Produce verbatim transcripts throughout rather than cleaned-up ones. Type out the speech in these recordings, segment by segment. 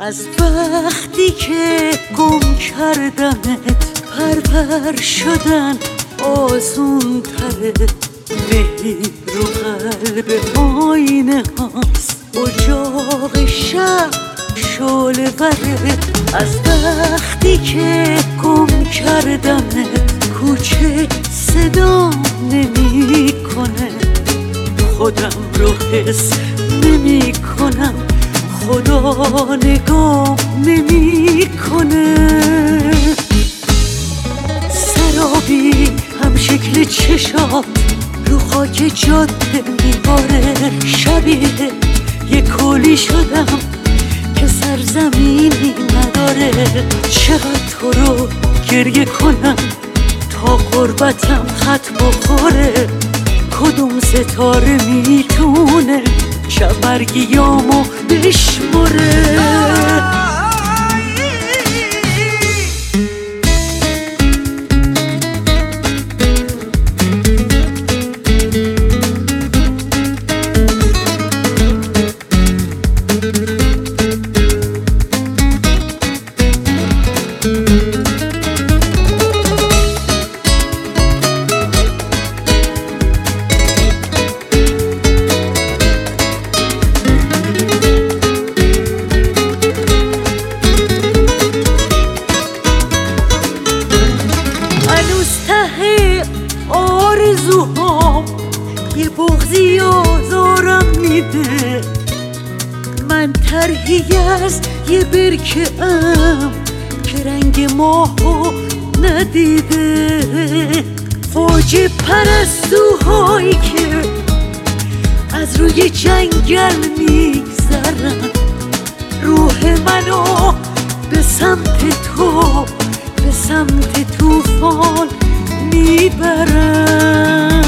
از وقتی که گم کردمت پرپر شدن آسون تره، مهی رو قلب آینه هاست، اجاق شب شعله وره. از وقتی که گم کردمت کوچه صدا نمی کنه، خودم رو حس نمی کنم، خدا نگاه نمی کنه. سرابی هم شکل چشات رو خاک جاده میباره، شبیه یه کولی شدم که سرزمینی نداره. چقدر تو رو گریه کنم تا غربتم خط بخوره، کدوم ستاره میتونه شبرگیامو بشمره. آرزوها یه بغضی آزارم میده، من طرحی از یه برکه ام که رنگ ماهو ندیده. فوج پرستوهایی که از روی جنگل میگذرن، روح منو به سمت تو به سمت طوفان میبرم.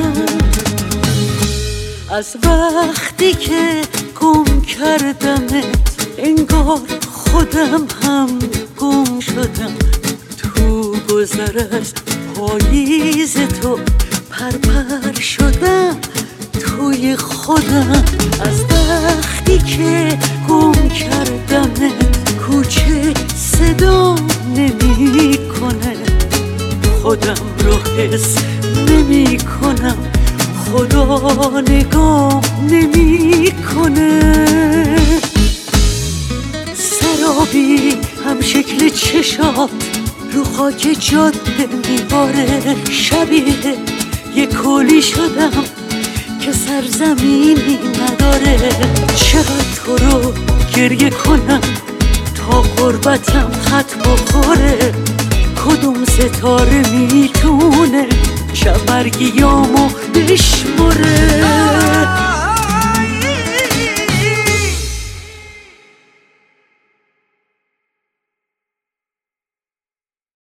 از وقتی که گم کردمت انگار خودم هم گم شدم، تو گذر از پاییز تو پرپر شدم توی خودم. از وقتی که گم کردمت کوچه صدا نمی کنه، خودم رو حس نمی کنم، خدا نگاه نمی کنه. سرابی هم شکل چشات رو خاک جاده میباره، شبیه یه کولی شدم که سرزمینی نداره. چقدر تو رو گریه کنم تا غربتم خط بخوره، کدوم ستاره میتونه شبرگیامو بشمره.